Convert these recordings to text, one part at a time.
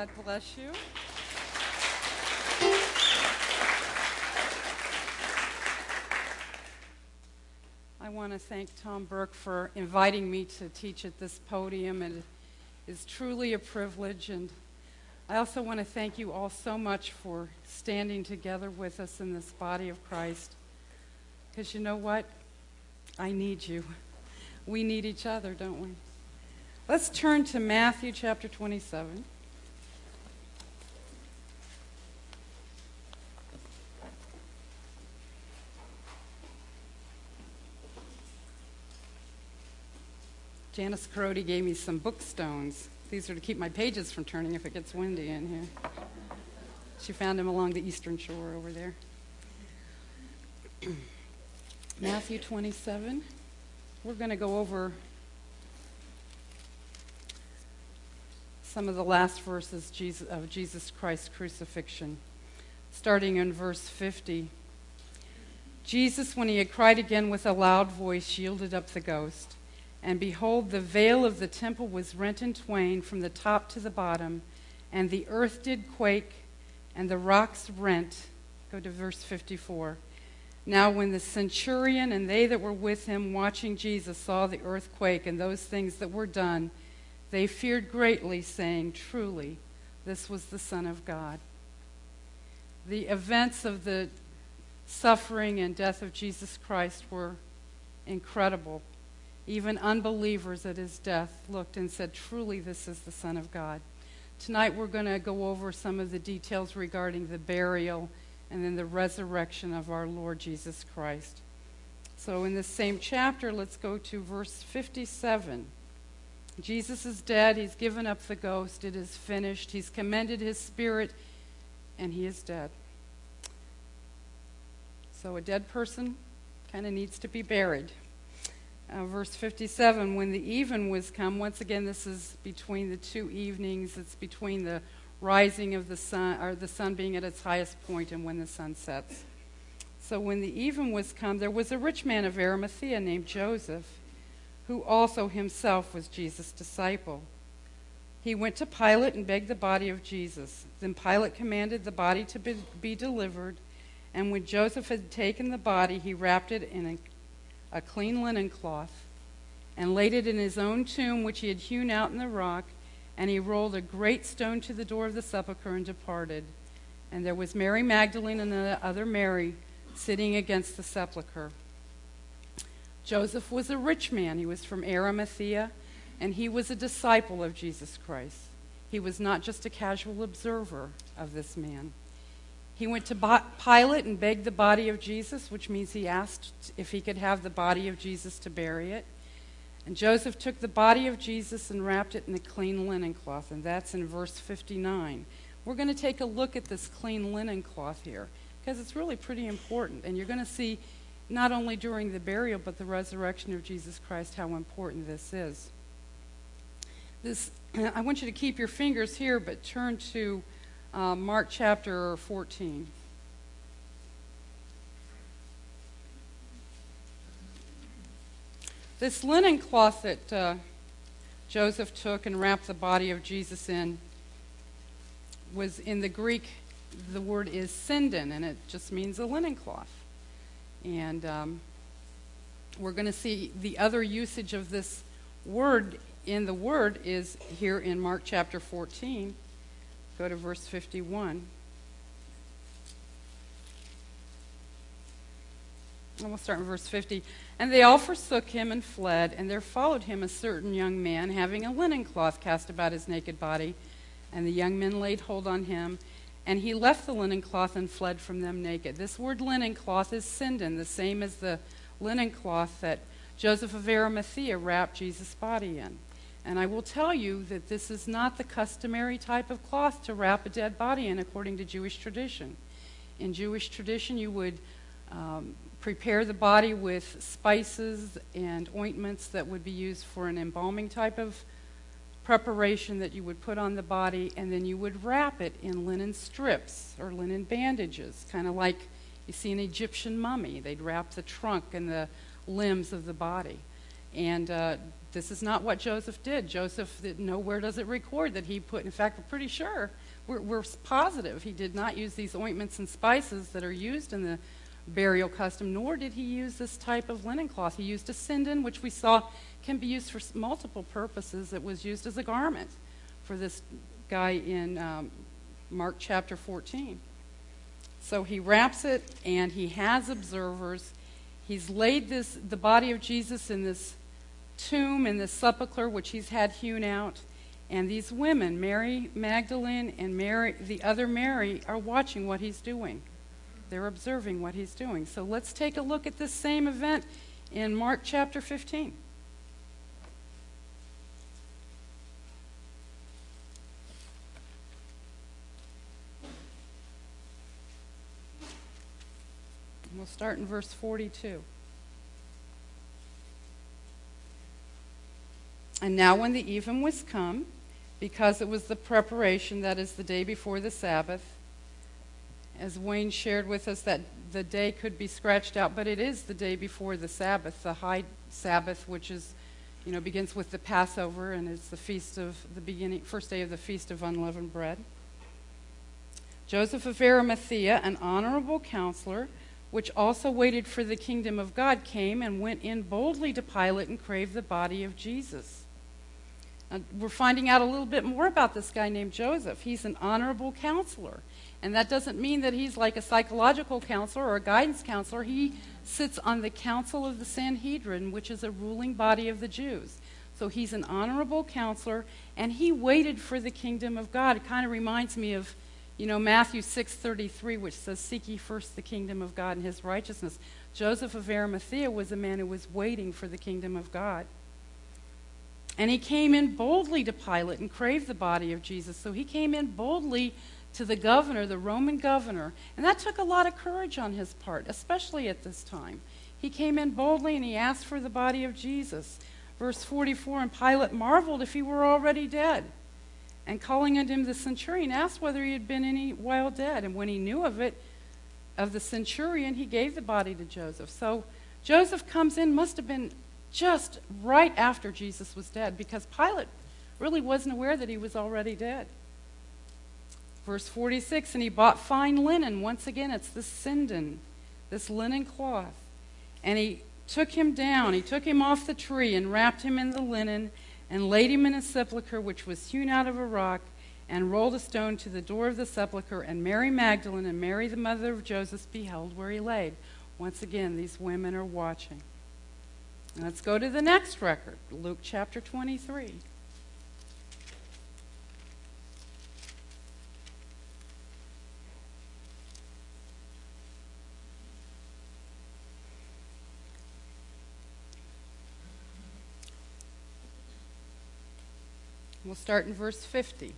God bless you. I want to thank Tom Burke for inviting me to teach at this podium. It is truly a privilege, and I also want to thank you all so much for standing together with us in this body of Christ. Because you know what? I need you. We need each other, don't we? Let's turn to Matthew chapter 27. Janice Carodi gave me some book stones. These are to keep my pages from turning if it gets windy in here. She found them along the eastern shore over there. Matthew 27. We're going to go over some of the last verses of Jesus Christ's crucifixion, starting in verse 50. Jesus, when he had cried again with a loud voice, yielded up the ghost. And behold, the veil of the temple was rent in twain from the top to the bottom, and the earth did quake, and the rocks rent. Go to verse 54. Now when the centurion and they that were with him watching Jesus saw the earthquake and those things that were done, they feared greatly, saying, Truly, this was the Son of God. The events of the suffering and death of Jesus Christ were incredible. Even unbelievers at his death looked and said, Truly, this is the Son of God. Tonight we're going to go over some of the details regarding the burial and then the resurrection of our Lord Jesus Christ. So in this same chapter, let's go to verse 57. Jesus is dead. He's given up the ghost. It is finished. He's commended his spirit, and he is dead. So a dead person kind of needs to be buried. Verse 57, when the even was come, once again this is between the two evenings. It's between the rising of the sun, or the sun being at its highest point, and when the sun sets. So when the even was come, there was a rich man of Arimathea named Joseph, who also himself was Jesus' disciple. He went to Pilate and begged the body of Jesus. Then Pilate commanded the body to be delivered, and when Joseph had taken the body, he wrapped it in a clean linen cloth, and laid it in his own tomb, which he had hewn out in the rock, and he rolled a great stone to the door of the sepulchre and departed. And there was Mary Magdalene and the other Mary sitting against the sepulchre. Joseph was a rich man. He was from Arimathea, and he was a disciple of Jesus Christ. He was not just a casual observer of this man. He went to Pilate and begged the body of Jesus, which means he asked if he could have the body of Jesus to bury it. And Joseph took the body of Jesus and wrapped it in a clean linen cloth, and that's in verse 59. We're going to take a look at this clean linen cloth here, because it's really pretty important. And you're going to see, not only during the burial, but the resurrection of Jesus Christ, how important this is. I want you to keep your fingers here, but turn to Mark chapter 14. This linen cloth that Joseph took and wrapped the body of Jesus in was, in the Greek, the word is sindon, and it just means a linen cloth. And we're going to see the other usage of this word in the word is here in Mark chapter 14. Go to verse 51. And we'll start in verse 50. And they all forsook him and fled, and there followed him a certain young man, having a linen cloth cast about his naked body. And the young men laid hold on him, and he left the linen cloth and fled from them naked. This word linen cloth is sindon, the same as the linen cloth that Joseph of Arimathea wrapped Jesus' body in. And I will tell you that this is not the customary type of cloth to wrap a dead body in according to Jewish tradition. In Jewish tradition, you would prepare the body with spices and ointments that would be used for an embalming type of preparation that you would put on the body, and then you would wrap it in linen strips or linen bandages, kind of like you see an Egyptian mummy. They'd wrap the trunk and the limbs of the body. And this is not what Joseph did. Joseph, nowhere does it record that he put, in fact, we're pretty sure, we're positive he did not use these ointments and spices that are used in the burial custom, nor did he use this type of linen cloth. He used a sindon, which we saw can be used for multiple purposes. It was used as a garment for this guy in Mark chapter 14. So he wraps it, and he has observers. He's laid the body of Jesus in this tomb, in this sepulcher, which he's had hewn out. And these women, Mary Magdalene and Mary, the other Mary, are watching what he's doing. They're observing what he's doing. So let's take a look at this same event in Mark chapter 15. We'll start in verse 42. And now when the even was come, because it was the preparation, that is the day before the Sabbath, as Wayne shared with us that the day could be scratched out, but it is the day before the Sabbath, the high Sabbath, which is, begins with the Passover, and it's the feast of the first day of the Feast of Unleavened Bread. Joseph of Arimathea, an honorable counselor, which also waited for the kingdom of God, came and went in boldly to Pilate and craved the body of Jesus. We're finding out a little bit more about this guy named Joseph. He's an honorable counselor. And that doesn't mean that he's like a psychological counselor or a guidance counselor. He sits on the council of the Sanhedrin, which is a ruling body of the Jews. So he's an honorable counselor, and he waited for the kingdom of God. It kind of reminds me of Matthew 6:33, which says, "Seek ye first the kingdom of God and his righteousness." Joseph of Arimathea was a man who was waiting for the kingdom of God. And he came in boldly to Pilate and craved the body of Jesus. So he came in boldly to the governor, the Roman governor. And that took a lot of courage on his part, especially at this time. He came in boldly and he asked for the body of Jesus. Verse 44, and Pilate marveled if he were already dead. And calling unto him the centurion, asked whether he had been any while dead. And when he knew of it, of the centurion, he gave the body to Joseph. So Joseph comes in, must have been just right after Jesus was dead, because Pilate really wasn't aware that he was already dead. Verse 46, and he bought fine linen. Once again, it's the sindon, this linen cloth. And he took him down. He took him off the tree and wrapped him in the linen, and laid him in a sepulchre which was hewn out of a rock, and rolled a stone to the door of the sepulchre. And Mary Magdalene and Mary the mother of Joseph beheld where he laid. Once again, these women are watching. And let's go to the next record, Luke chapter 23. We'll start in verse 50.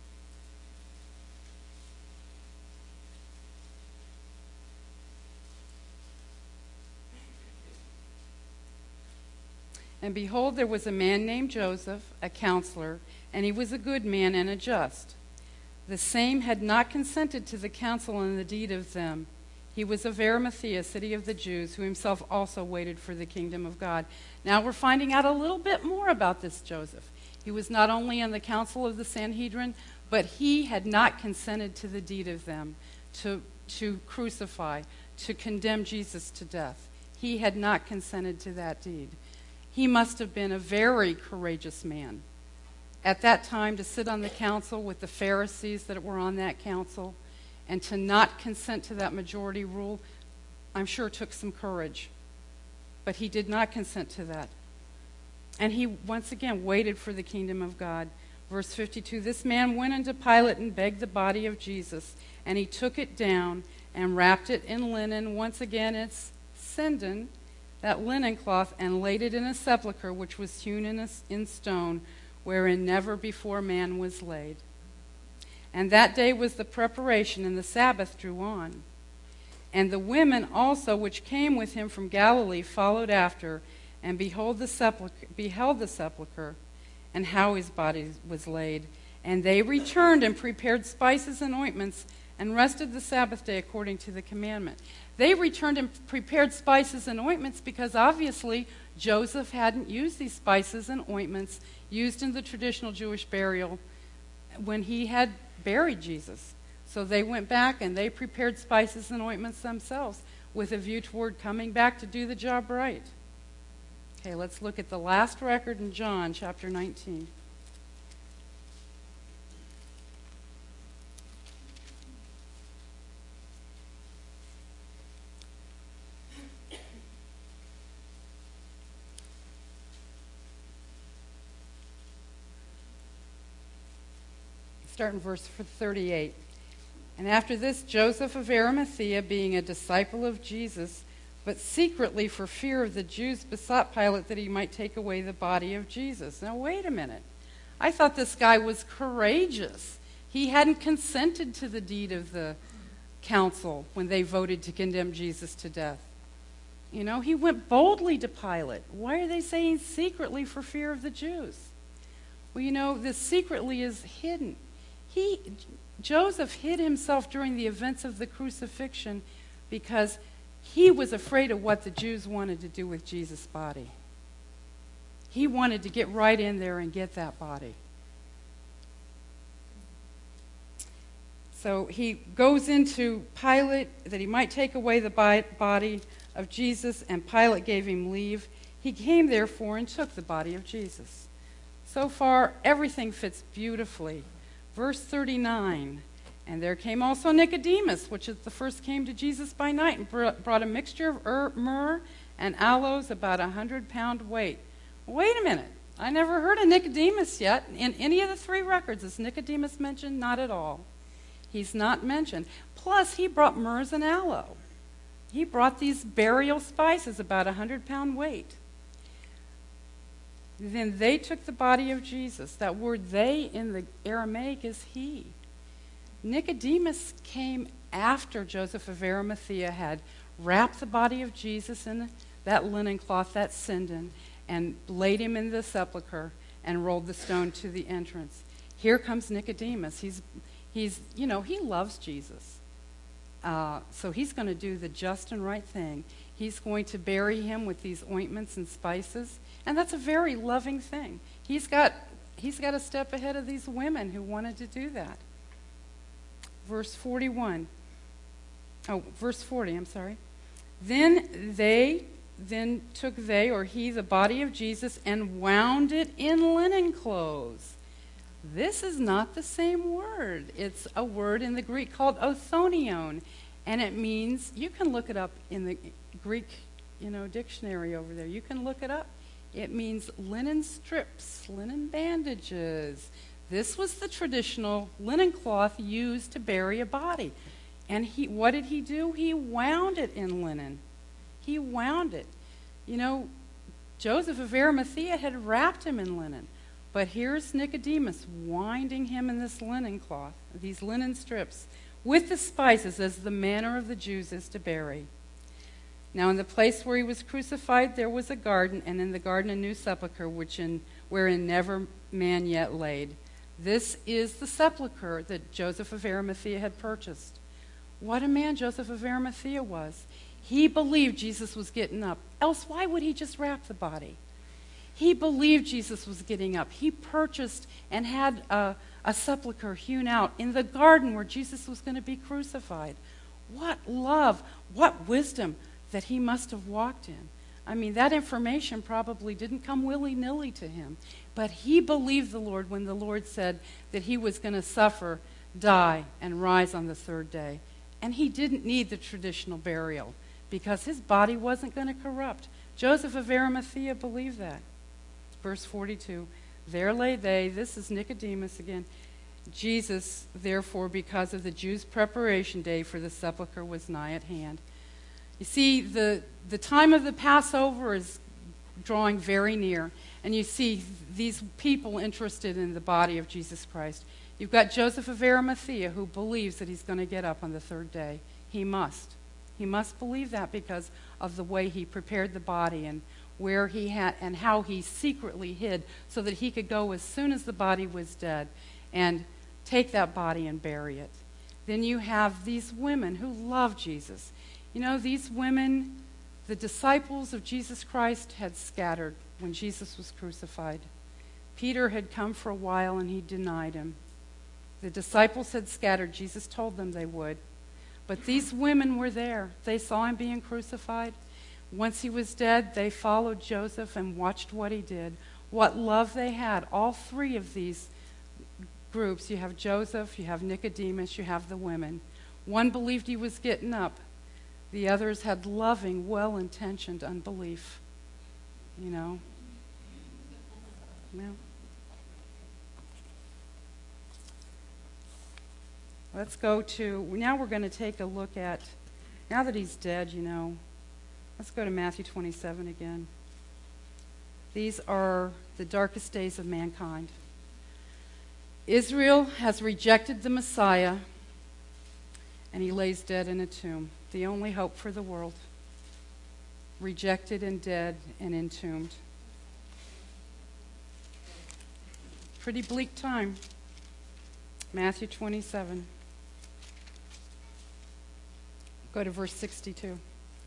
And behold, there was a man named Joseph, a counselor, and he was a good man and a just. The same had not consented to the counsel and the deed of them. He was of Arimathea, city of the Jews, who himself also waited for the kingdom of God. Now we're finding out a little bit more about this Joseph. He was not only on the council of the Sanhedrin, but he had not consented to the deed of them, to crucify, to condemn Jesus to death. He had not consented to that deed. He must have been a very courageous man. At that time, to sit on the council with the Pharisees that were on that council and to not consent to that majority rule, I'm sure took some courage. But he did not consent to that. And he, once again, waited for the kingdom of God. Verse 52, this man went unto Pilate and begged the body of Jesus, and he took it down and wrapped it in linen. Once again, it's sindon, that linen cloth, and laid it in a sepulchre which was hewn in stone, wherein never before man was laid. And that day was the preparation, and the Sabbath drew on. And the women also which came with him from Galilee followed after, and beheld the sepulchre, and how his body was laid. And they returned and prepared spices and ointments, and rested the Sabbath day according to the commandment. They returned and prepared spices and ointments because obviously Joseph hadn't used these spices and ointments used in the traditional Jewish burial when he had buried Jesus. So they went back and they prepared spices and ointments themselves with a view toward coming back to do the job right. Okay, let's look at the last record in John chapter 19. Start in verse 38. And after this, Joseph of Arimathea, being a disciple of Jesus, but secretly for fear of the Jews, besought Pilate that he might take away the body of Jesus. Now, wait a minute. I thought this guy was courageous. He hadn't consented to the deed of the council when they voted to condemn Jesus to death. You know, he went boldly to Pilate. Why are they saying secretly for fear of the Jews? Well, you know, this secretly is hidden. Joseph hid himself during the events of the crucifixion because he was afraid of what the Jews wanted to do with Jesus' body. He wanted to get right in there and get that body. So he goes into Pilate that he might take away the body of Jesus, and Pilate gave him leave. He came, therefore, and took the body of Jesus. So far, everything fits beautifully. Verse 39, and there came also Nicodemus, which is the first came to Jesus by night, and brought a mixture of myrrh and aloes, about 100-pound weight. Wait a minute. I never heard of Nicodemus yet. In any of the three records, is Nicodemus mentioned? Not at all. He's not mentioned. Plus, he brought myrrh and aloe. He brought these burial spices, about 100-pound weight. Then they took the body of Jesus. That word they in the Aramaic is he. Nicodemus came after Joseph of Arimathea had wrapped the body of Jesus in that linen cloth, that sinden, and laid him in the sepulcher and rolled the stone to the entrance. Here comes Nicodemus. He's you know, he loves Jesus. So he's going to do the just and right thing. He's going to bury him with these ointments and spices. And that's a very loving thing. He's got a step ahead of these women who wanted to do that. Verse 40, I'm sorry. Then took they, or he, the body of Jesus and wound it in linen clothes. This is not the same word. It's a word in the Greek called othonion, and it means, you can look it up in the Greek, dictionary over there. You can look it up. It means linen strips, linen bandages. This was the traditional linen cloth used to bury a body. And what did he do? He wound it in linen. He wound it. Joseph of Arimathea had wrapped him in linen. But here's Nicodemus winding him in this linen cloth, these linen strips, with the spices as the manner of the Jews is to bury. Now in the place where he was crucified there was a garden, and in the garden a new sepulchre wherein never man yet laid. This is the sepulchre that Joseph of Arimathea had purchased. What a man Joseph of Arimathea was. He believed Jesus was getting up. Else why would he just wrap the body? He believed Jesus was getting up. He purchased and had a sepulchre hewn out in the garden where Jesus was going to be crucified. What love, what wisdom that he must have walked in. I mean, that information probably didn't come willy-nilly to him. But he believed the Lord when the Lord said that he was going to suffer, die, and rise on the third day. And he didn't need the traditional burial because his body wasn't going to corrupt. Joseph of Arimathea believed that. Verse 42, there lay they, this is Nicodemus again. Jesus, therefore, because of the Jews' preparation day for the sepulchre was nigh at hand. You see, the time of the Passover is drawing very near, and you see these people interested in the body of Jesus Christ. You've got Joseph of Arimathea who believes that he's going to get up on the third day. He must. He must believe that because of the way he prepared the body and where he had and how he secretly hid so that he could go as soon as the body was dead and take that body and bury it. Then you have these women who love Jesus. You know, these women, the disciples of Jesus Christ, had scattered when Jesus was crucified. Peter had come for a while and he denied him. The disciples had scattered. Jesus told them they would. But these women were there. They saw him being crucified. Once he was dead, they followed Joseph and watched what he did. What love they had. All three of these groups, you have Joseph, you have Nicodemus, you have the women. One believed he was getting up. The others had loving, well-intentioned unbelief. You know? Well, let's go to, now we're going to take a look at, now that he's dead, you know, let's go to Matthew 27 again. These are the darkest days of mankind. Israel has rejected the Messiah, and he lays dead in a tomb. The only hope for the world. Rejected and dead and entombed. Pretty bleak time. Matthew 27. Go to verse 62.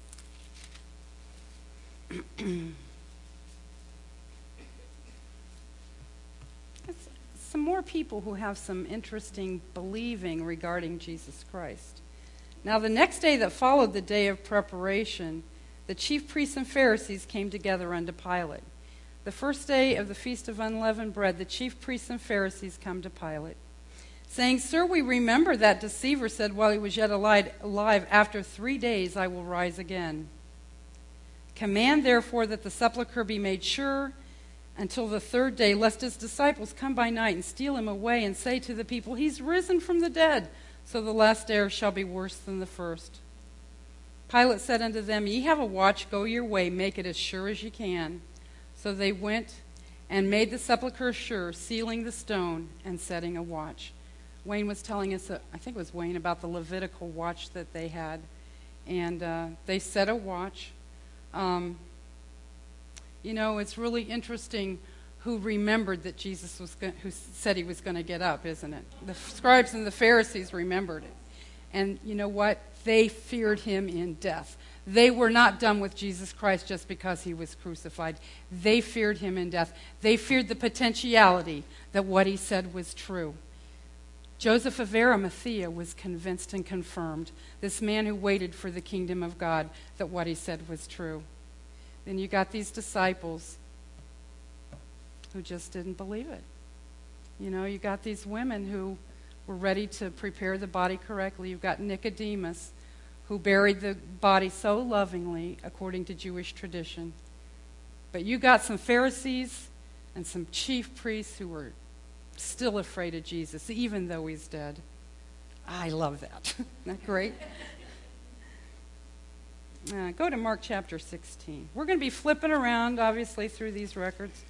Some more people who have some interesting believing regarding Jesus Christ. Now, the next day that followed the day of preparation, the chief priests and Pharisees came together unto Pilate. The first day of the Feast of Unleavened Bread, the chief priests and Pharisees come to Pilate, saying, Sir, we remember that deceiver said while he was yet alive, after 3 days I will rise again. Command, therefore, that the sepulchre be made sure until the 3rd day, lest his disciples come by night and steal him away and say to the people, He's risen from the dead. So the last day shall be worse than the first. Pilate said unto them, Ye have a watch, go your way, make it as sure as ye can. So they went and made the sepulchre sure, sealing the stone and setting a watch. Wayne was telling us, I think it was Wayne, about the Levitical watch that they had. And they set a watch. You know, it's really interesting who remembered that Jesus was who said he was going to get up, isn't it? The scribes and the Pharisees remembered it. And you know what? They feared him in death. They were not done with Jesus Christ just because he was crucified. They feared him in death. They feared the potentiality that what he said was true. Joseph of Arimathea was convinced and confirmed, this man who waited for the kingdom of God, that what he said was true. Then you got these disciples who just didn't believe it. You know, you got these women who were ready to prepare the body correctly. You've got Nicodemus, who buried the body so lovingly according to Jewish tradition. But you got some Pharisees and some chief priests who were still afraid of Jesus, even though he's dead. I love that. Isn't that great? Go to Mark chapter 16. We're going to be flipping around, obviously, through these records.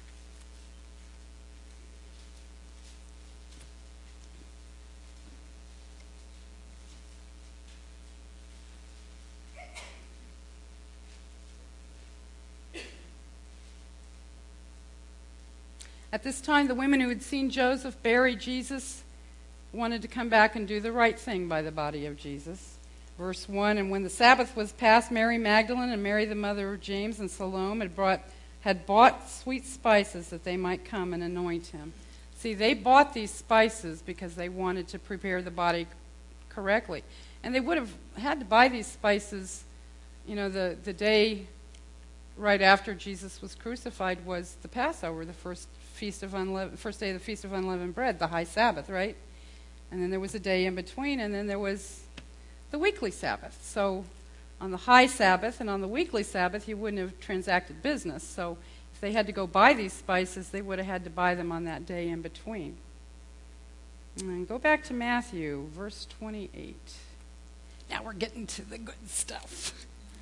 At this time, the women who had seen Joseph bury Jesus wanted to come back and do the right thing by the body of Jesus. Verse 1, and when the Sabbath was past, Mary Magdalene and Mary the mother of James and Salome had bought sweet spices that they might come and anoint him. See, they bought these spices because they wanted to prepare the body correctly. And they would have had to buy these spices, you know, the day right after Jesus was crucified was the Passover, the first day of the Feast of Unleavened Bread, the high Sabbath, right? And then there was a day in between, and then there was the weekly Sabbath. So on the high Sabbath and on the weekly Sabbath, you wouldn't have transacted business. So if they had to go buy these spices, they would have had to buy them on that day in between. And go back to Matthew, verse 28. Now we're getting to the good stuff.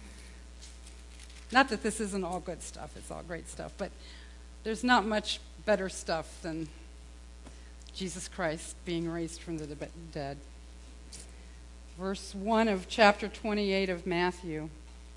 Not that this isn't all good stuff, it's all great stuff, but there's not much better stuff than Jesus Christ being raised from the dead. Verse 1 of chapter 28 of Matthew.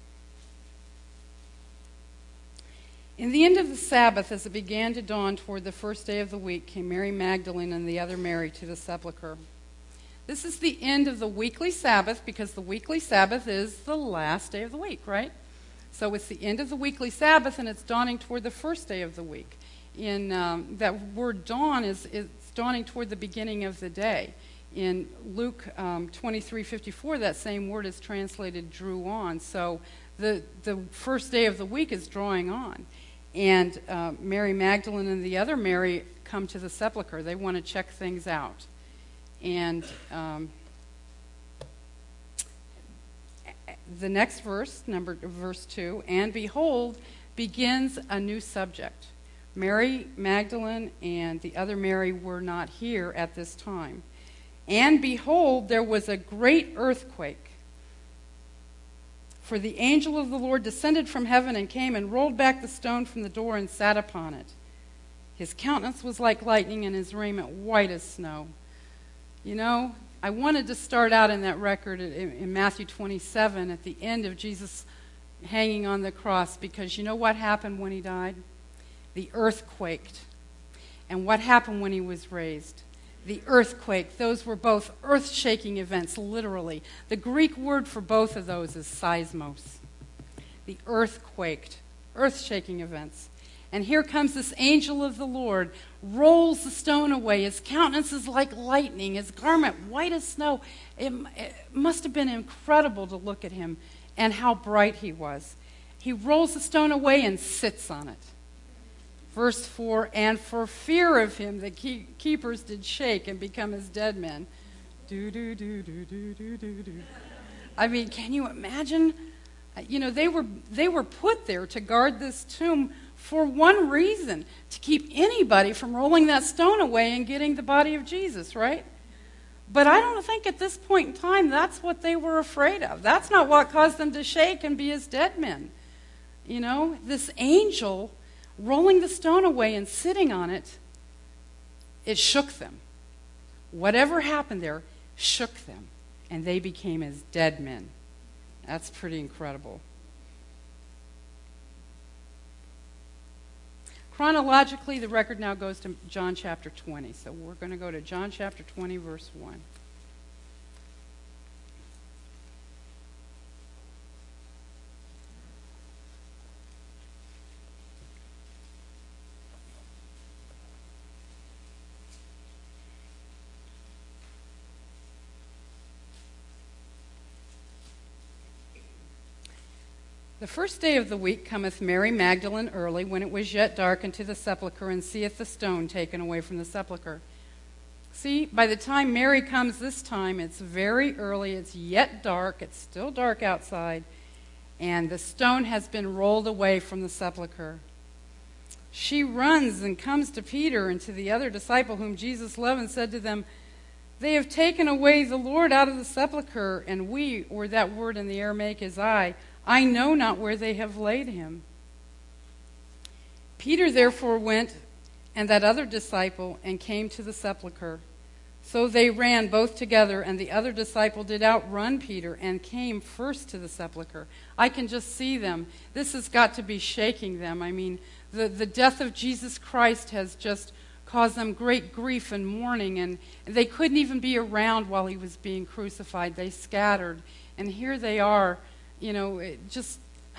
In the end of the Sabbath, as it began to dawn toward the first day of the week, came Mary Magdalene and the other Mary to the sepulchre. This is the end of the weekly Sabbath, because the weekly Sabbath is the last day of the week, right? So it's the end of the weekly Sabbath, and it's dawning toward the first day of the week. In that word dawn is dawning toward the beginning of the day. In Luke 23:54, that same word is translated drew on. So the first day of the week is drawing on. And Mary Magdalene and the other Mary come to the sepulcher. They want to check things out. And the next verse, verse 2, and behold, begins a new subject. Mary Magdalene and the other Mary were not here at this time. And behold, there was a great earthquake. For the angel of the Lord descended from heaven and came and rolled back the stone from the door and sat upon it. His countenance was like lightning and his raiment white as snow. You know, I wanted to start out in that record in Matthew 27 at the end of Jesus hanging on the cross, because you know what happened when he died? The earth quaked. And what happened when he was raised? The earthquake. Those were both earth-shaking events, literally. The Greek word for both of those is seismos. The earth quaked. Earth-shaking events. And here comes this angel of the Lord, rolls the stone away. His countenance is like lightning, his garment white as snow. It must have been incredible to look at him and how bright he was. He rolls the stone away and sits on it. Verse 4, and for fear of him, the keepers did shake and become as dead men. Do, do, do, do, do, do, do, do. I mean, can you imagine? You know, they were put there to guard this tomb for one reason, to keep anybody from rolling that stone away and getting the body of Jesus, right? But I don't think at this point in time that's what they were afraid of. That's not what caused them to shake and be as dead men. You know, this angel rolling the stone away and sitting on it, it shook them. Whatever happened there shook them, and they became as dead men. That's pretty incredible. Chronologically, the record now goes to John chapter 20. So we're going to go to John chapter 20, verse 1. The first day of the week cometh Mary Magdalene early, when it was yet dark, into the sepulchre, and seeth the stone taken away from the sepulchre. See, by the time Mary comes this time, it's very early, it's yet dark, it's still dark outside, and the stone has been rolled away from the sepulchre. She runs and comes to Peter and to the other disciple whom Jesus loved, and said to them, they have taken away the Lord out of the sepulchre, and we, or that word in the Aramaic is I know not where they have laid him. Peter therefore went, and that other disciple, and came to the sepulchre. So they ran both together, and the other disciple did outrun Peter, and came first to the sepulchre. I can just see them. This has got to be shaking them. I mean, the death of Jesus Christ has just caused them great grief and mourning, and they couldn't even be around while he was being crucified. They scattered, and here they are, you know, just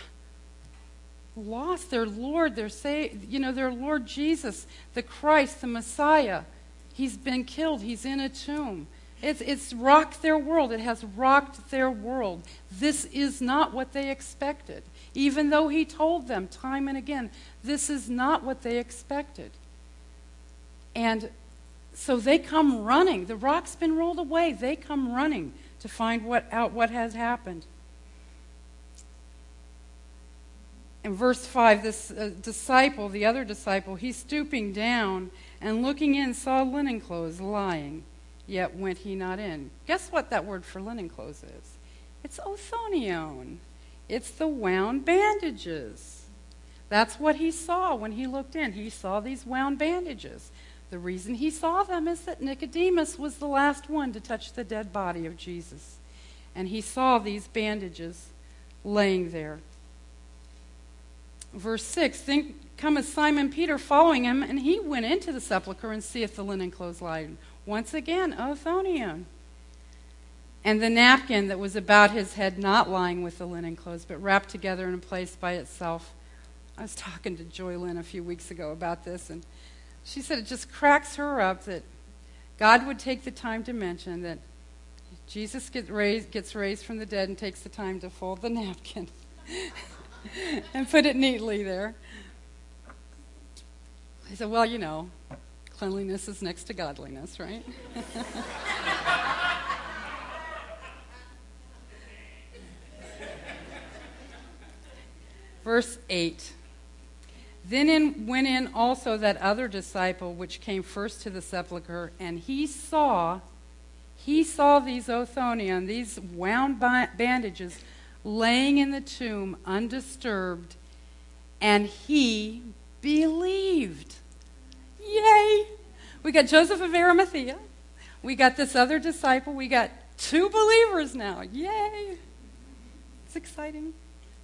lost their Lord, their Lord Jesus, the Christ, the Messiah. He's been killed. He's in a tomb. It's rocked their world. It has rocked their world. This is not what they expected. Even though he told them time and again, this is not what they expected. And so they come running. The rock's been rolled away. They come running to find what has happened. In verse 5, this disciple, the other disciple, he's stooping down and looking in, saw linen clothes lying, yet went he not in. Guess what that word for linen clothes is? It's othonion. It's the wound bandages. That's what he saw when he looked in. He saw these wound bandages. The reason he saw them is that Nicodemus was the last one to touch the dead body of Jesus. And he saw these bandages laying there. Verse 6, then cometh Simon Peter following him, and he went into the sepulchre and seeth the linen clothes lying. Once again, othonion. and the napkin that was about his head not lying with the linen clothes, but wrapped together in a place by itself. I was talking to Joy Lynn a few weeks ago about this, and she said it just cracks her up that God would take the time to mention that Jesus gets raised from the dead and takes the time to fold the napkin and put it neatly there. I said, well, cleanliness is next to godliness, right? Verse 8. Then went in also that other disciple which came first to the sepulchre, and he saw these Othonion, these wound bandages, laying in the tomb undisturbed, and he believed. Yay! We got Joseph of Arimathea. We got this other disciple. We got 2 believers now. Yay! It's exciting.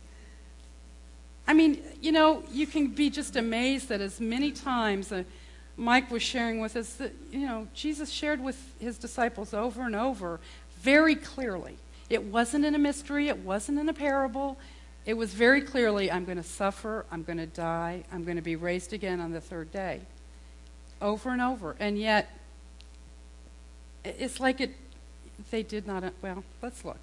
I mean, you can be just amazed that as many times, Mike was sharing with us that, Jesus shared with his disciples over and over very clearly. It wasn't in a mystery. It wasn't in a parable. It was very clearly, I'm going to suffer, I'm going to die, I'm going to be raised again on the 3rd day. Over and over. And yet, it's like they did not, well, let's look.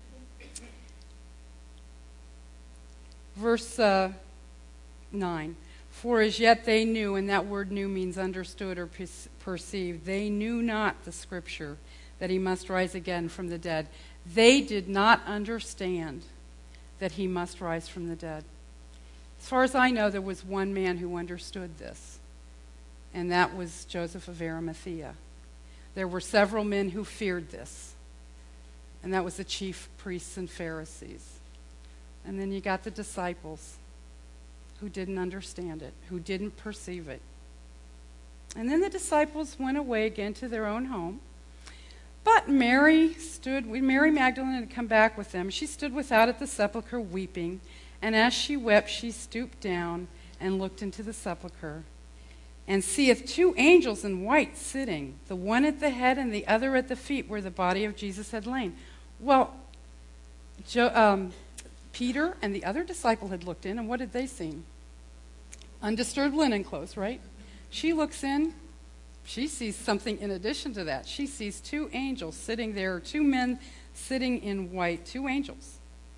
Verse 9. For as yet they knew, and that word knew means understood or perceived, they knew not the scripture that he must rise again from the dead. They did not understand that he must rise from the dead. As far as I know, there was one man who understood this, and that was Joseph of Arimathea. There were several men who feared this, and that was the chief priests and Pharisees. And then you got the disciples who didn't understand it, who didn't perceive it. And then the disciples went away again to their own home. But Mary Magdalene had come back with them. She stood without at the sepulchre weeping. And as she wept, she stooped down and looked into the sepulchre. And seeth 2 angels in white sitting, the one at the head and the other at the feet, where the body of Jesus had lain. Well, Peter and the other disciple had looked in, and what had they seen? Undisturbed linen clothes, right? She looks in. She sees something in addition to that. She sees 2 angels sitting there, 2 men sitting in white, 2 angels.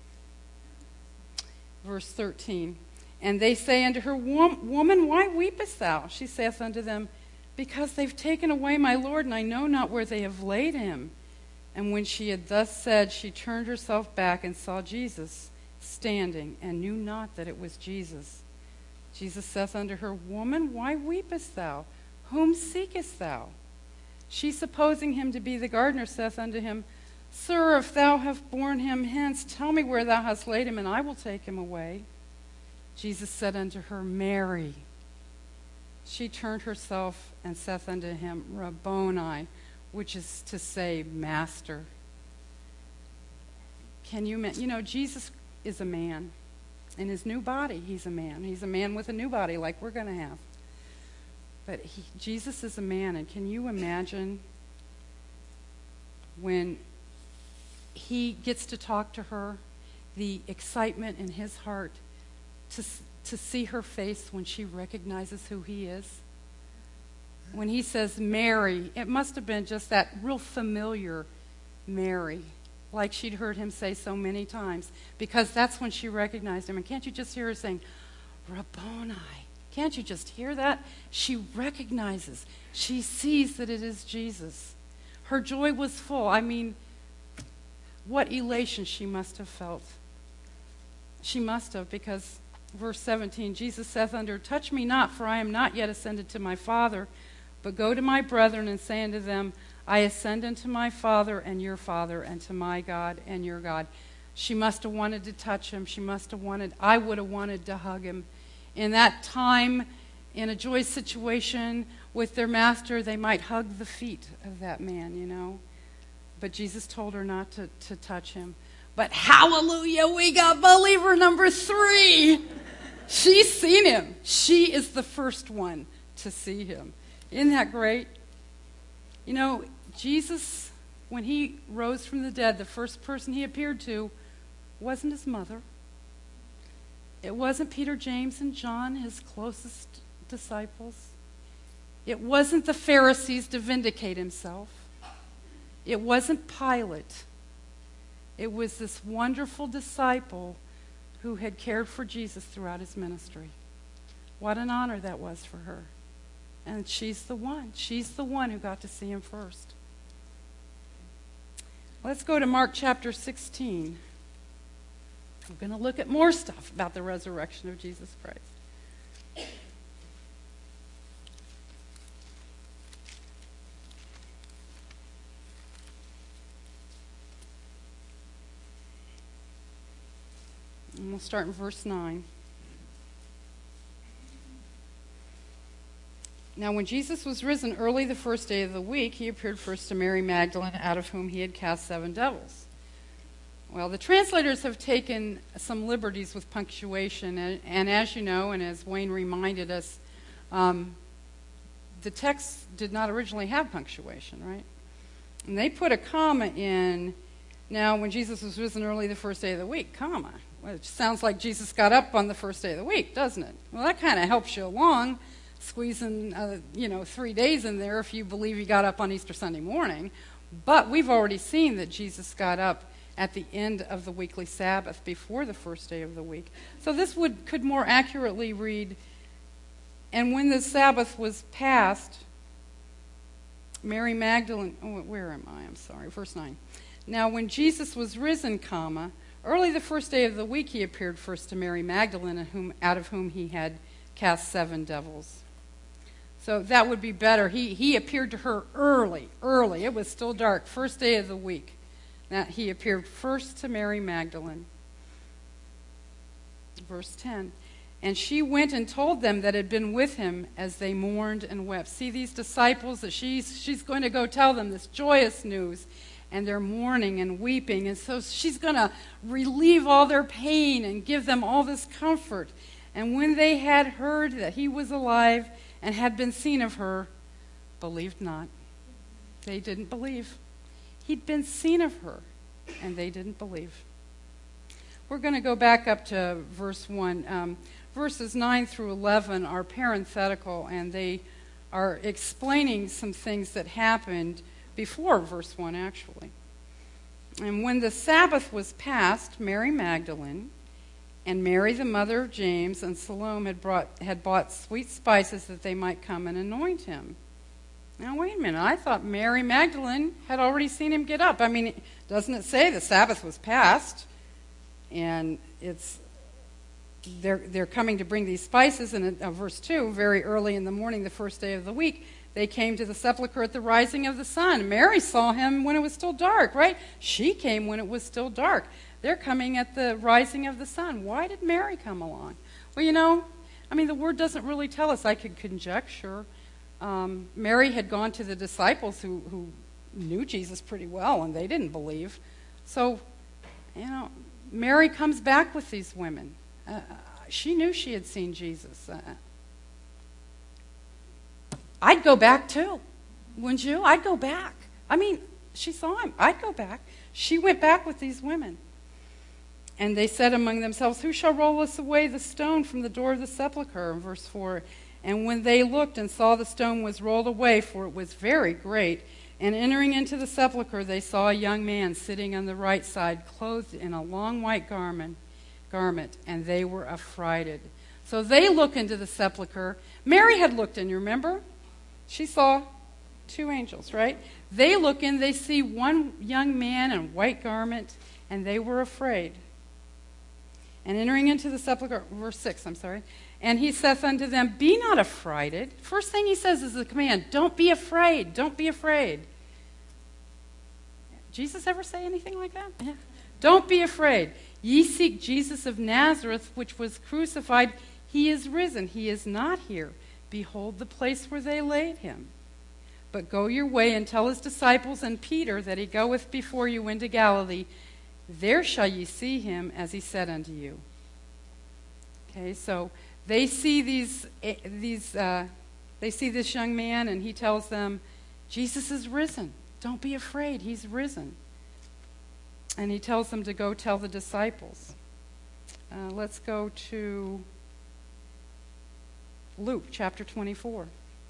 Verse 13. And they say unto her, Woman, why weepest thou? She saith unto them, Because they've taken away my Lord, and I know not where they have laid him. And when she had thus said, she turned herself back and saw Jesus standing, and knew not that it was Jesus. Jesus saith unto her, Woman, why weepest thou? Whom seekest thou? She, supposing him to be the gardener, saith unto him, Sir, if thou have borne him hence, tell me where thou hast laid him, and I will take him away. Jesus said unto her, Mary. She turned herself and saith unto him, Rabboni, which is to say, Master. Can you imagine? Jesus is a man. In his new body, he's a man. He's a man with a new body like we're going to have. But Jesus is a man, and can you imagine when he gets to talk to her, the excitement in his heart to see her face when she recognizes who he is? When he says Mary, it must have been just that real familiar Mary, like she'd heard him say so many times, because that's when she recognized him. And can't you just hear her saying, Rabboni? Can't you just hear that? She recognizes. She sees that it is Jesus. Her joy was full. I mean, what elation she must have felt. She must have, because verse 17, Jesus saith unto her, Touch me not, for I am not yet ascended to my Father, but go to my brethren and say unto them, I ascend unto my Father and your Father, and to my God and your God. She must have wanted to touch him. I would have wanted to hug him. In that time, in a joy situation with their master, they might hug the feet of that man, But Jesus told her not to touch him. But hallelujah, we got believer number 3. She's seen him. She is the first one to see him. Isn't that great? Jesus, when he rose from the dead, the first person he appeared to wasn't his mother. It wasn't Peter, James, and John, his closest disciples. It wasn't the Pharisees to vindicate himself. It wasn't Pilate. It was this wonderful disciple who had cared for Jesus throughout his ministry. What an honor that was for her. And she's the one. She's the one who got to see him first. Let's go to Mark chapter 16. We're going to look at more stuff about the resurrection of Jesus Christ. And we'll start in verse 9. Now, when Jesus was risen early the first day of the week, he appeared first to Mary Magdalene, out of whom he had cast 7 devils. Well, the translators have taken some liberties with punctuation, and as you know, and as Wayne reminded us, the text did not originally have punctuation, right? And they put a comma in, now when Jesus was risen early the first day of the week, comma. Which sounds like Jesus got up on the first day of the week, doesn't it? Well, that kind of helps you along, squeezing 3 days in there if you believe he got up on Easter Sunday morning. But we've already seen that Jesus got up at the end of the weekly Sabbath before the first day of the week. So this could more accurately read, and when the Sabbath was passed, Mary Magdalene, where am I? I'm sorry, verse 9. Now when Jesus was risen, comma, early the first day of the week he appeared first to Mary Magdalene, out of whom he had cast 7 devils. So that would be better. He appeared to her early. It was still dark, first day of the week. Now, he appeared first to Mary Magdalene. Verse 10. And she went and told them that had been with him as they mourned and wept. See these disciples, that she's going to go tell them this joyous news. And they're mourning and weeping. And so she's going to relieve all their pain and give them all this comfort. And when they had heard that he was alive and had been seen of her, believed not. They didn't believe. He'd been seen of her, and they didn't believe. We're going to go back up to verse 1. Verses 9 through 11 are parenthetical, and they are explaining some things that happened before verse 1, actually. And when the Sabbath was passed, Mary Magdalene and Mary, the mother of James, and Salome had bought sweet spices that they might come and anoint him. Now, wait a minute. I thought Mary Magdalene had already seen him get up. I mean, doesn't it say the Sabbath was passed? And they're coming to bring these spices. And in verse 2, very early in the morning, the first day of the week, they came to the sepulchre at the rising of the sun. Mary saw him when it was still dark, right? She came when it was still dark. They're coming at the rising of the sun. Why did Mary come along? Well, the word doesn't really tell us. I could conjecture. Mary had gone to the disciples who knew Jesus pretty well, and they didn't believe. So, Mary comes back with these women. She knew she had seen Jesus. I'd go back too, wouldn't you? I'd go back. She saw him. I'd go back. She went back with these women. And they said among themselves, "Who shall roll us away the stone from the door of the sepulchre?" In verse 4. And when they looked and saw the stone was rolled away, for it was very great, and entering into the sepulchre, they saw a young man sitting on the right side, clothed in a long white garment, and they were affrighted. So they look into the sepulchre. Mary had looked in, you remember? She saw 2 angels, right? They look in, they see one young man in a white garment, and they were afraid. And entering into the sepulchre, verse 6, and he saith unto them, "Be not affrighted." First thing he says is the command, don't be afraid, don't be afraid. Jesus ever say anything like that? Yeah. Don't be afraid. Ye seek Jesus of Nazareth, which was crucified. He is risen. He is not here. Behold the place where they laid him. But go your way and tell his disciples and Peter that he goeth before you into Galilee. There shall ye see him, as he said unto you. Okay, so they see they see this young man, and he tells them, Jesus is risen. Don't be afraid. He's risen. And he tells them to go tell the disciples. Let's go to Luke chapter 24.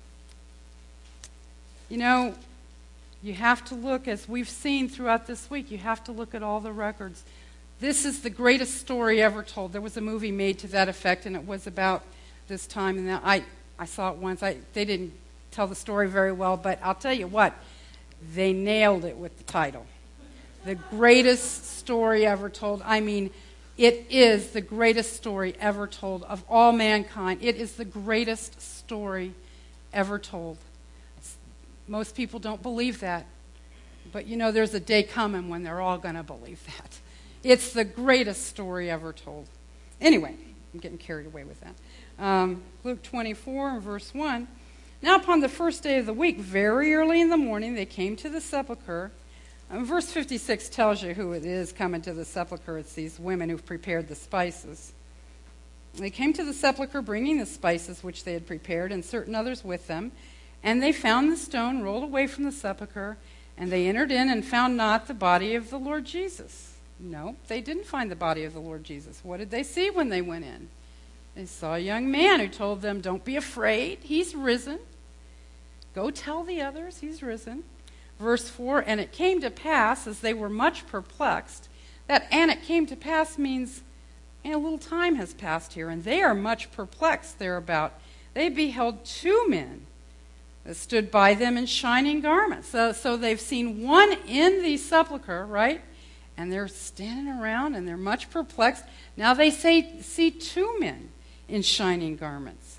You know, you have to look, as we've seen throughout this week, you have to look at all the records. This is the greatest story ever told. There was a movie made to that effect, and it was about this time. And I saw it once. They didn't tell the story very well, but I'll tell you what, they nailed it with the title. The greatest story ever told. I mean, it is the greatest story ever told of all mankind. It is the greatest story ever told. Most people don't believe that. But you know, there's a day coming when they're all going to believe that. It's the greatest story ever told. Anyway, I'm getting carried away with that. Luke 24 and verse 1. Now upon the first day of the week, very early in the morning, they came to the sepulchre. Verse 56 tells you who it is coming to the sepulchre. It's these women who've prepared the spices. They came to the sepulchre bringing the spices which they had prepared, and certain others with them. And they found the stone rolled away from the sepulchre, and they entered in and found not the body of the Lord Jesus. No, they didn't find the body of the Lord Jesus. What did they see when they went in? They saw a young man who told them, don't be afraid, he's risen. Go tell the others, he's risen. Verse 4, and it came to pass, as they were much perplexed, that and it came to pass means a little time has passed here, and they are much perplexed thereabout. They beheld two men that stood by them in shining garments. So they've seen one in the sepulchre, right? And they're standing around, and they're much perplexed. Now they see two men in shining garments.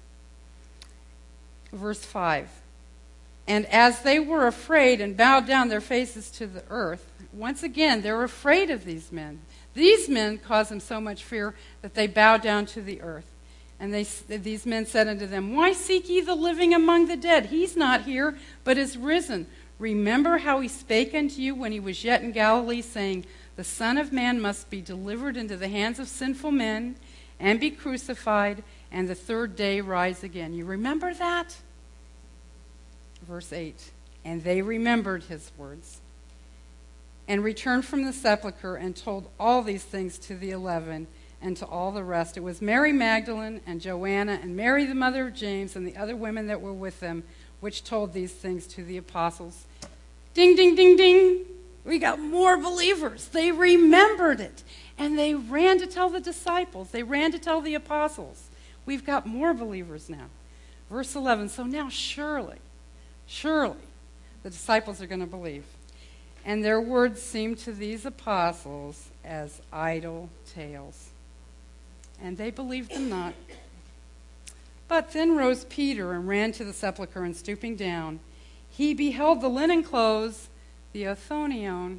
Verse 5. And as they were afraid and bowed down their faces to the earth, once again, they're afraid of these men. These men cause them so much fear that they bow down to the earth. And these men said unto them, why seek ye the living among the dead? He's not here, but is risen. Remember how he spake unto you when he was yet in Galilee, saying, the Son of Man must be delivered into the hands of sinful men, and be crucified, and the third day rise again. You remember that? Verse 8, and they remembered his words, and returned from the sepulchre, and told all these things to the 11, and to all the rest. It was Mary Magdalene, and Joanna, and Mary the mother of James, and the other women that were with them, which told these things to the apostles. Ding, ding, ding, ding. We got more believers. They remembered it, and they ran to tell the disciples. They ran to tell the apostles. We've got more believers now. Verse 11, so now surely, the disciples are going to believe. And their words seemed to these apostles as idle tales. And they believed them not. But then rose Peter and ran to the sepulchre, and stooping down, he beheld the linen clothes, the othonion,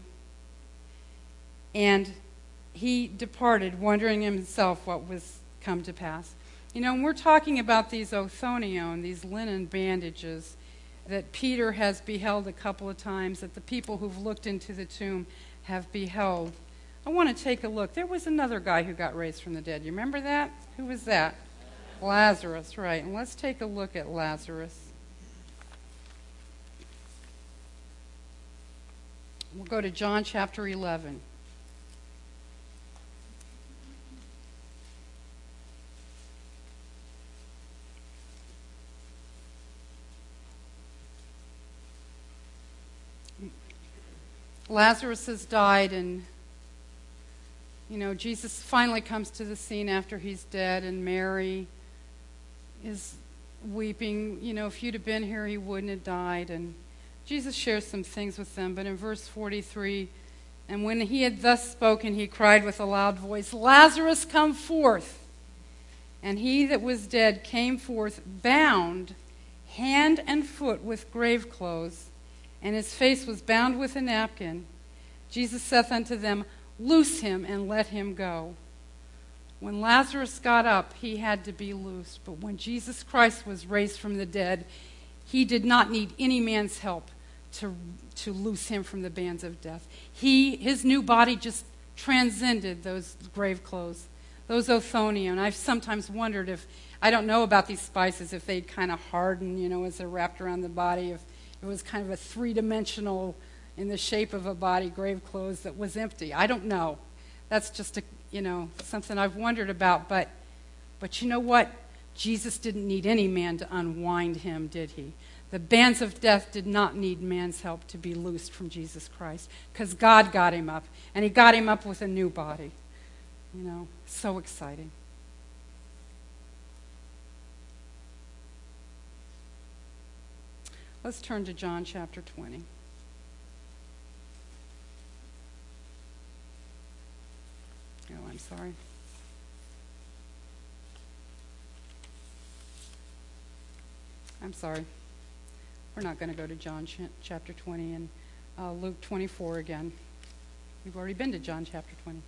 and he departed, wondering himself what was come to pass. You know, when we're talking about these othonion, these linen bandages, that Peter has beheld a couple of times, that the people who've looked into the tomb have beheld. I want to take a look. There was another guy who got raised from the dead. You remember that? Who was that? Lazarus, right. And let's take a look at Lazarus. We'll go to John chapter 11. Lazarus has died, and Jesus finally comes to the scene after he's dead, and Mary is weeping. If you'd have been here, he wouldn't have died. And Jesus shares some things with them, but in verse 43, and when he had thus spoken, he cried with a loud voice, Lazarus, come forth. And he that was dead came forth, bound hand and foot with grave clothes, and his face was bound with a napkin. Jesus saith unto them, loose him and let him go. When Lazarus got up, he had to be loosed. But when Jesus Christ was raised from the dead, he did not need any man's help to loose him from the bands of death. His new body just transcended those grave clothes, those othonion. I've sometimes wondered if, I don't know about these spices, if they'd kind of harden, as they're wrapped around the body, if it was kind of a three-dimensional, in the shape of a body, grave clothes that was empty. I don't know. That's just something I've wondered about. But you know what? Jesus didn't need any man to unwind him, did he? The bands of death did not need man's help to be loosed from Jesus Christ, because God got him up, and he got him up with a new body. So exciting. Let's turn to John chapter 20. Oh, I'm sorry. I'm sorry. We're not going to go to John chapter 20 and Luke 24 again. We've already been to John chapter 20.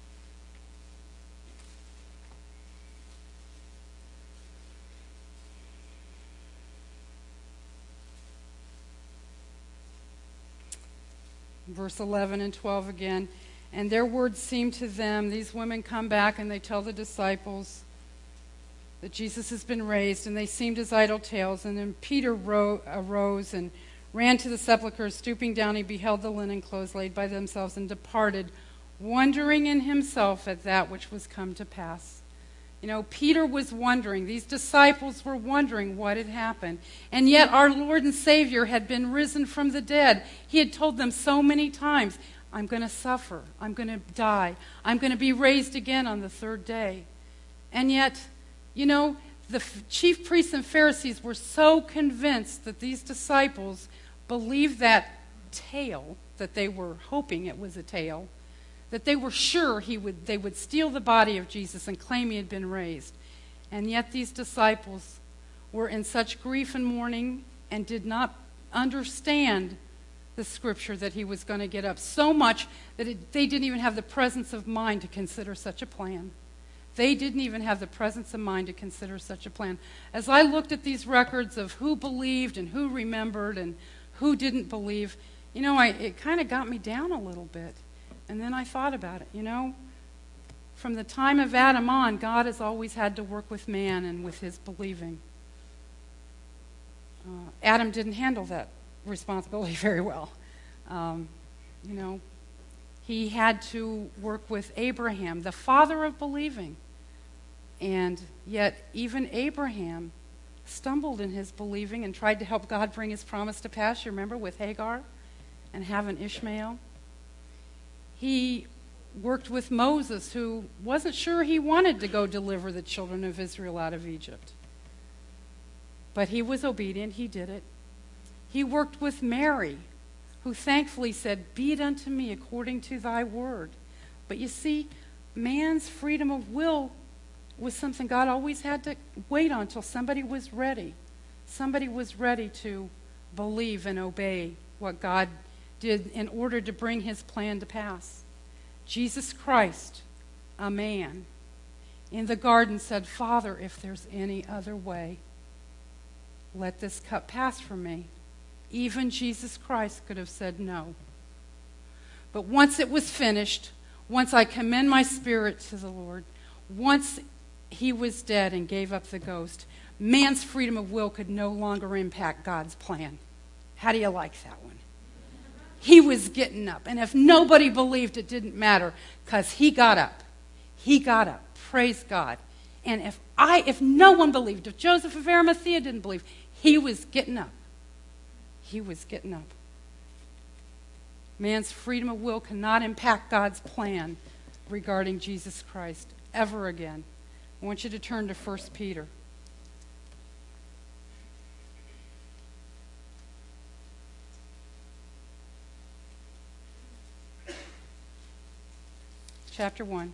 Verse 11 and 12 again. And their words seemed to them, these women come back and they tell the disciples that Jesus has been raised, and they seemed as idle tales. And then Peter arose and ran to the sepulchre. Stooping down, he beheld the linen clothes laid by themselves, and departed, wondering in himself at that which was come to pass. Peter was wondering. These disciples were wondering what had happened. And yet our Lord and Savior had been risen from the dead. He had told them so many times, I'm going to suffer. I'm going to die. I'm going to be raised again on the third day. And yet, the chief priests and Pharisees were so convinced that these disciples believed that tale, that they were hoping it was a tale, that they were sure they would steal the body of Jesus and claim he had been raised. And yet these disciples were in such grief and mourning and did not understand the scripture that he was going to get up, so much that they didn't even have the presence of mind to consider such a plan. They didn't even have the presence of mind to consider such a plan. As I looked at these records of who believed and who remembered and who didn't believe, it kind of got me down a little bit. And then I thought about it, From the time of Adam on, God has always had to work with man and with his believing. Adam didn't handle that responsibility very well. He had to work with Abraham, the father of believing. And yet even Abraham stumbled in his believing and tried to help God bring his promise to pass. You remember, with Hagar and having Ishmael? He worked with Moses, who wasn't sure he wanted to go deliver the children of Israel out of Egypt. But he was obedient. He did it. He worked with Mary, who thankfully said, "Be it unto me according to thy word." But you see, man's freedom of will was something God always had to wait on until somebody was ready. Somebody was ready to believe and obey what God did in order to bring his plan to pass. Jesus Christ, a man, in the garden said, "Father, if there's any other way, let this cup pass from me." Even Jesus Christ could have said no. But once it was finished, once I commend my spirit to the Lord, once he was dead and gave up the ghost, man's freedom of will could no longer impact God's plan. How do you like that one? He was getting up. And if nobody believed, it didn't matter, because he got up. He got up. Praise God. And if no one believed, if Joseph of Arimathea didn't believe, he was getting up. He was getting up. Man's freedom of will cannot impact God's plan regarding Jesus Christ ever again. I want you to turn to 1 Peter. Chapter 1.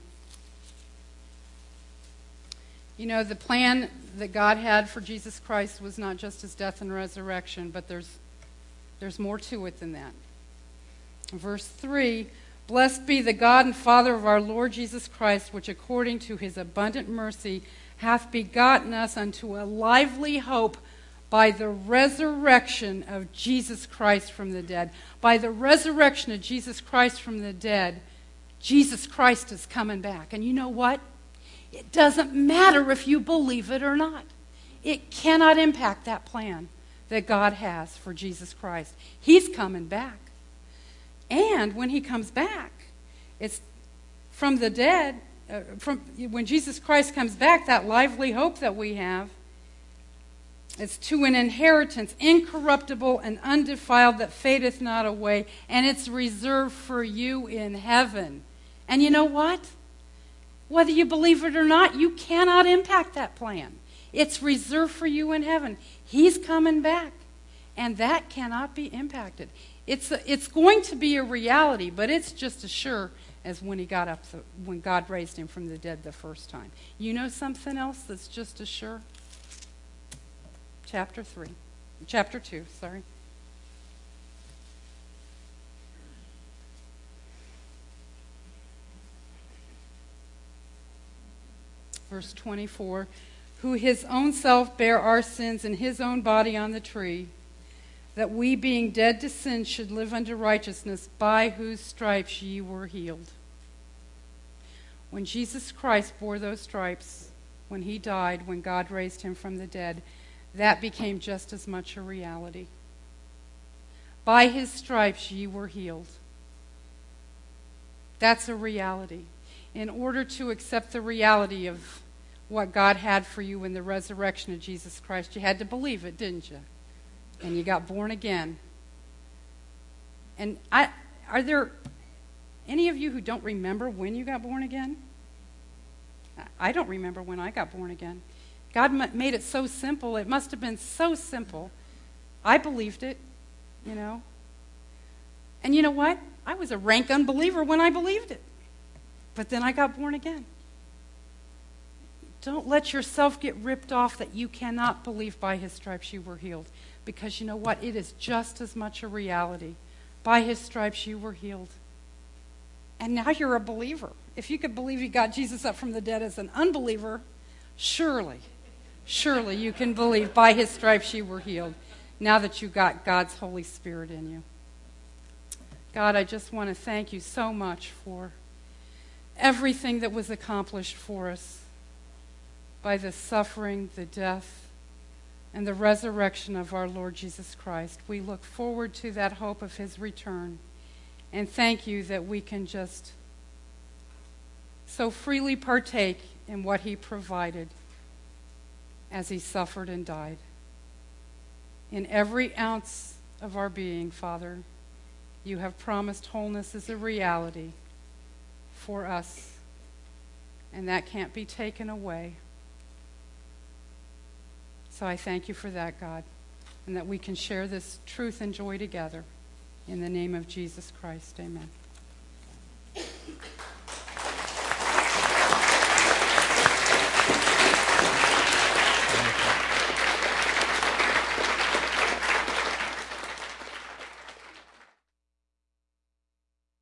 The plan that God had for Jesus Christ was not just his death and resurrection, but there's more to it than that. Verse 3, "Blessed be the God and Father of our Lord Jesus Christ, which according to his abundant mercy hath begotten us unto a lively hope by the resurrection of Jesus Christ from the dead." By the resurrection of Jesus Christ from the dead, Jesus Christ is coming back. And you know what? It doesn't matter if you believe it or not. It cannot impact that plan that God has for Jesus Christ. He's coming back. And when he comes back, it's from the dead, when Jesus Christ comes back, that lively hope that we have, it's to an inheritance incorruptible and undefiled that fadeth not away, and it's reserved for you in heaven. And you know what? Whether you believe it or not, you cannot impact that plan. It's reserved for you in heaven. He's coming back, and that cannot be impacted. It's going to be a reality, but it's just as sure as when when God raised him from the dead the first time. You know something else that's just as sure? Chapter 2, sorry. Verse 24, who his own self bare our sins in his own body on the tree, that we being dead to sin should live unto righteousness, by whose stripes ye were healed. When Jesus Christ bore those stripes, when he died, when God raised him from the dead, that became just as much a reality. By his stripes ye were healed. That's a reality. In order to accept the reality of what God had for you in the resurrection of Jesus Christ, you had to believe it, didn't you? And you got born again. And are there any of you who don't remember when you got born again? I don't remember when I got born again. God made it so simple. It must have been so simple. I believed it, you know. And you know what? I was a rank unbeliever when I believed it. But then I got born again. Don't let yourself get ripped off that you cannot believe by his stripes you were healed. Because you know what? It is just as much a reality. By his stripes you were healed. And now you're a believer. If you could believe you got Jesus up from the dead as an unbeliever, surely you can believe by his stripes you were healed, now that you got God's Holy Spirit in you. God, I just want to thank you so much for everything that was accomplished for us by the suffering, the death, and the resurrection of our Lord Jesus Christ. We look forward to that hope of his return, and thank you that we can just so freely partake in what he provided as he suffered and died. In every ounce of our being, Father, you have promised wholeness is a reality for us, and that can't be taken away. So I thank you for that, God, and that we can share this truth and joy together. In the name of Jesus Christ, amen.